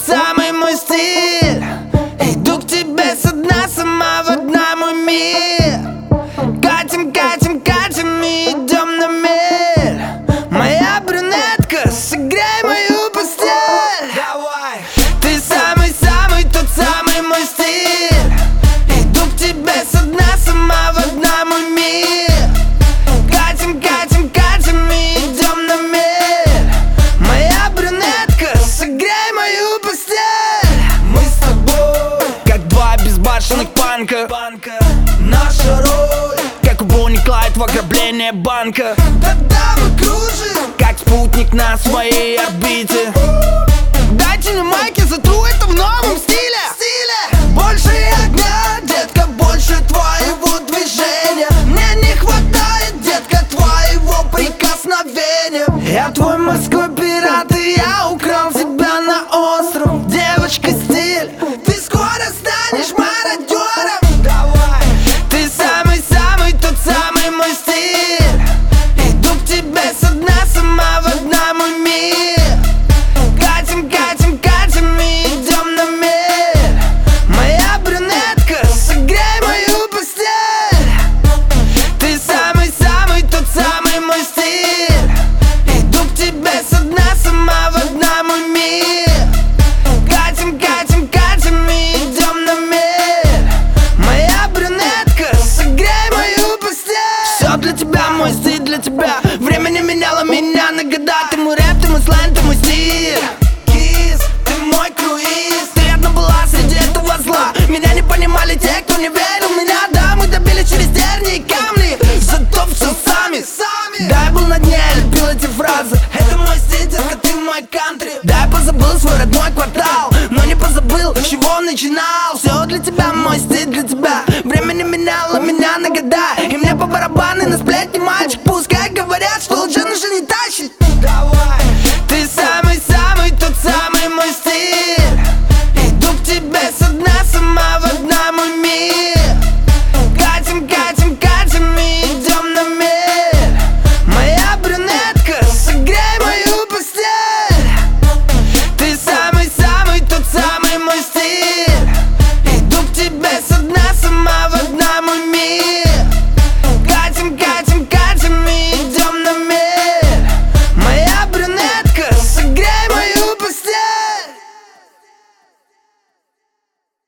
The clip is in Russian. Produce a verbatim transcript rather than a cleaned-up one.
самый мой стиль. Иду к тебе со дна, сама в одна мой мир. Катим, катим, катим и идем на мель. Моя брюнетка, согрей мою постель. Давай. Ты самый-самый, тот самый мой стиль. Иду к тебе со дна, сама в одна мой мир. Катим, катим, катим и идем на мель. Моя брюнетка, согрей мою постель. Мы с тобой, как два безбашенных панка. Наша роль, как у Бонни Клайд в ограблении банка. Тогда мы кружим, как спутник на своей орбите. Дайте мне майки, затру это в новом стиле. Больше огня, детка, больше твоего движения. Мне не хватает, детка, твоего прикосновения. Я твой морской пират, и я украл тебя на остров. Девочка, стиль, ты скоро станешь мародером. Давай. Ты самый-самый, тот самый мой стиль. Иду к тебе со дна, сама в одна мой мир. Катим, катим, катим и идем на мель. Моя брюнетка, согрей мою постель. Ты самый-самый, тот самый мой стиль. Иду к тебе со дна, сама в одна мой мир. Катим, катим, катим и идем на мель. Моя брюнетка, согрей мою постель. Все для тебя, мой стиль для тебя. Время не меняло меня на года. Ты мой рэп, ты мой слайн, ты мой стиль. Кис, ты мой круиз. Ты одна была среди этого зла. Меня не понимали те, кто не верил в меня. Да, мы добили через дерни и камни. Зато все сами, сами. Да, я был на дне, я любил эти фразы. Это мой стиль, детка, ты мой кантри. Да, я позабыл свой родной квартал, но не позабыл, с чего начинал. Все для тебя, мой стиль для тебя. Время не меняло меня на года. И мне по барабану на сплетни, мальчик. Пускай говорят, что лучше нажимать.